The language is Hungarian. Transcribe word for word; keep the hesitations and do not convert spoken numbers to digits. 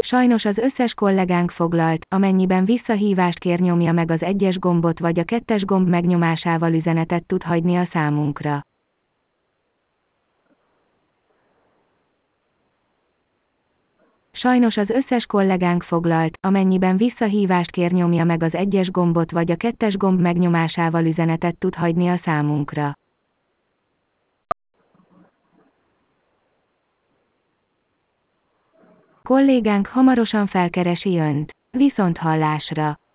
Sajnos az összes kollégánk foglalt, amennyiben visszahívást kér, nyomja meg az egyes gombot vagy a kettes gomb megnyomásával üzenetet tud hagyni a számunkra. Sajnos az összes kollégánk foglalt, amennyiben visszahívást kér, nyomja meg az egyes gombot vagy a kettes gomb megnyomásával üzenetet tud hagyni a számunkra. Kollégánk hamarosan felkeresi Önt. Viszonthallásra!